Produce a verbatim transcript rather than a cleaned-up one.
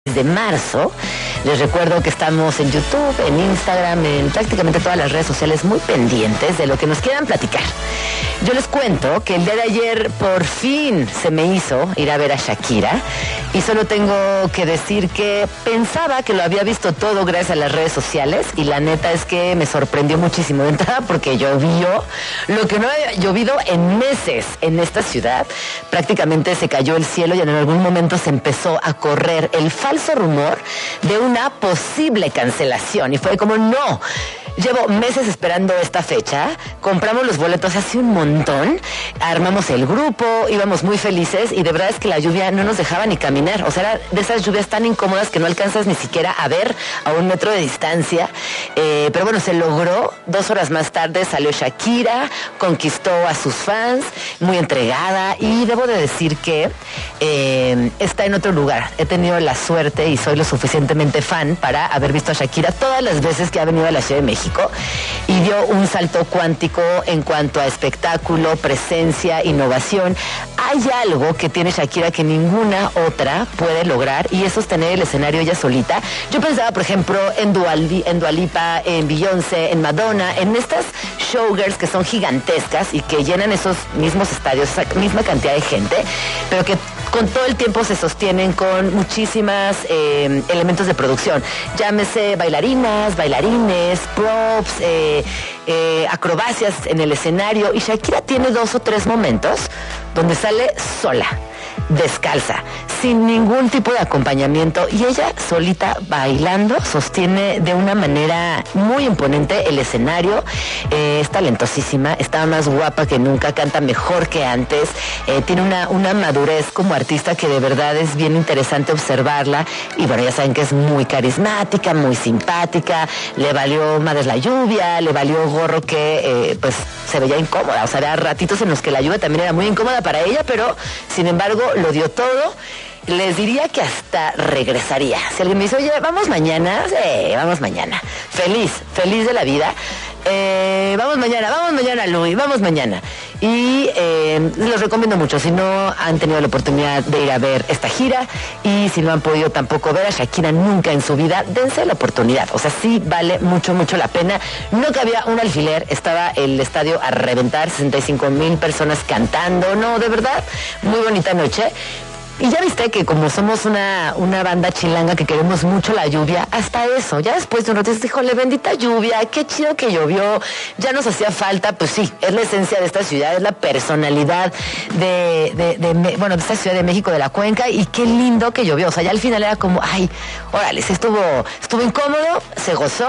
de marzo. Les recuerdo que estamos en YouTube, en Instagram, en prácticamente todas las redes sociales, muy pendientes de lo que nos quieran platicar. Yo les cuento que el día de ayer por fin se me hizo ir a ver a Shakira y solo tengo que decir que pensaba que lo había visto todo gracias a las redes sociales y la neta es que me sorprendió muchísimo de entrada porque llovió lo que no había llovido en meses en esta ciudad. Prácticamente se cayó el cielo y en algún momento se empezó a correr el falso rumor de una posible cancelación y fue como no. Llevo meses esperando esta fecha, compramos los boletos hace un montón, armamos el grupo, íbamos muy felices y de verdad es que la lluvia no nos dejaba ni caminar, o sea, era de esas lluvias tan incómodas que no alcanzas ni siquiera a ver a un metro de distancia, eh, pero bueno, se logró. Dos horas más tarde salió Shakira, conquistó a sus fans, muy entregada y debo de decir que eh, está en otro lugar. He tenido la suerte y soy lo suficientemente fan para haber visto a Shakira todas las veces que ha venido a la Ciudad de México. Y dio un salto cuántico en cuanto a espectáculo, presencia, innovación. Hay algo que tiene Shakira que ninguna otra puede lograr y es sostener el escenario ella solita. Yo pensaba, por ejemplo, en Dua, en Dua Lipa, en Beyoncé, en Madonna, en estas showgirls que son gigantescas y que llenan esos mismos estadios, esa misma cantidad de gente, pero que con todo el tiempo se sostienen con muchísimas eh, elementos de producción. Llámese bailarinas, bailarines, props, eh, eh, acrobacias en el escenario. Y Shakira tiene dos o tres momentos donde sale sola, descalza, sin ningún tipo de acompañamiento y ella solita bailando sostiene de una manera muy imponente el escenario. Eh, es talentosísima, está más guapa que nunca, canta mejor que antes, eh, tiene una, una madurez como artista que de verdad es bien interesante observarla y bueno, ya saben que es muy carismática, muy simpática, le valió madres la lluvia, le valió gorro que eh, pues se veía incómoda, o sea, había ratitos en los que la lluvia también era muy incómoda para ella, pero sin embargo lo dio todo. Les diría que hasta regresaría. Si alguien me dice, oye, vamos mañana, sí, vamos mañana. Feliz, feliz de la vida. Eh, vamos mañana, vamos mañana, Luis, vamos mañana. Y eh, los recomiendo mucho. Si no han tenido la oportunidad de ir a ver esta gira y si no han podido tampoco ver a Shakira nunca en su vida, dense la oportunidad. O sea, sí vale mucho, mucho la pena. No cabía un alfiler, estaba el estadio a reventar, sesenta y cinco mil personas cantando. No, de verdad, muy bonita noche. Y ya viste que como somos una, una banda chilanga que queremos mucho la lluvia, hasta eso, ya después de un rato dices, híjole, bendita lluvia, qué chido que llovió, ya nos hacía falta, pues sí, es la esencia de esta ciudad, es la personalidad de, de, de, bueno, de esta Ciudad de México, de la Cuenca, y qué lindo que llovió, o sea, ya al final era como, ay, órale, estuvo, estuvo incómodo, se gozó.